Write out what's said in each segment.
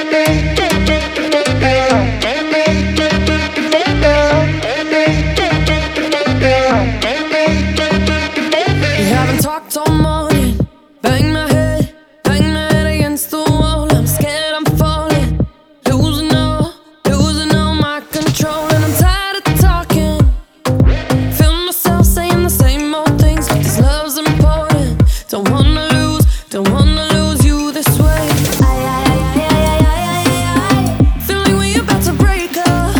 haven't talked all morning. Bang my head against the wall. I'm scared I'm falling, losing all my control. And I'm tired of talking, feel myself saying the same old things, but this love's important. Don't wanna lose you this way. Feel like we about to break up.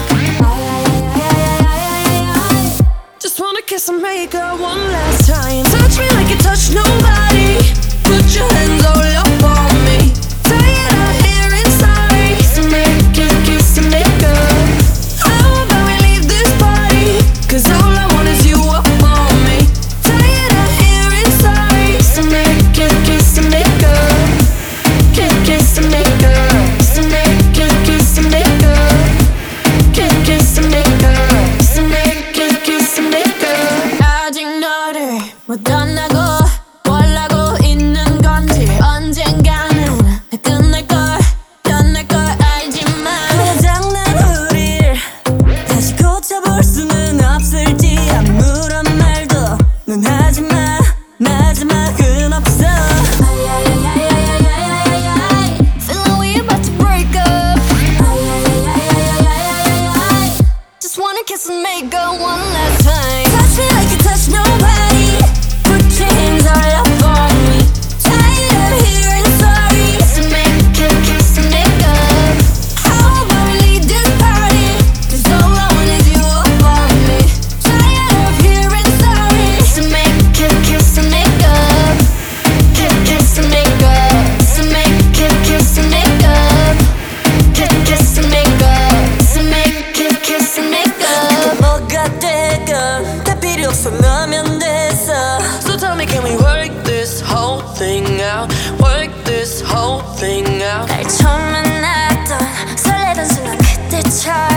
Just wanna kiss and make up one last time. Touch me like you touch nobody. Put your hands all up on me. Tired of hearing sorry. So make it, kiss and make up. How about we leave this party? 'Cause all I want is you up on me. Tired of hearing sorry. So make it, kiss and make up. Kiss and make up. So make it, kiss and make up. Kiss and make up. So make it, kiss and make up. 아직 너를 못 떠나고 원하고 있는 건지 언젠가는 끝날 걸 알지만 고장난 우릴 다시 고쳐볼 수는 없을지 아무런 말도 넌 하지마 마지막은 없어. Feel like we about to break up. Just wanna kiss and make up one last time. Touch me like you touch nobody. Put your hands all up on me. Tired of hearing sorry. So make it, kiss and make up. How about we leave this party? 'Cause all I want is you up on me. Tired of hearing sorry. So make it, kiss and make up. Kiss and make up. So make it, kiss and make up. Kiss and make up. So make it, kiss and make up. 뭐가 되건 다 필요 없어 너면 됐어. So tell me, can we work this whole thing out? Work this whole thing out. 날 처음 만났던 설레던 순간 그때처럼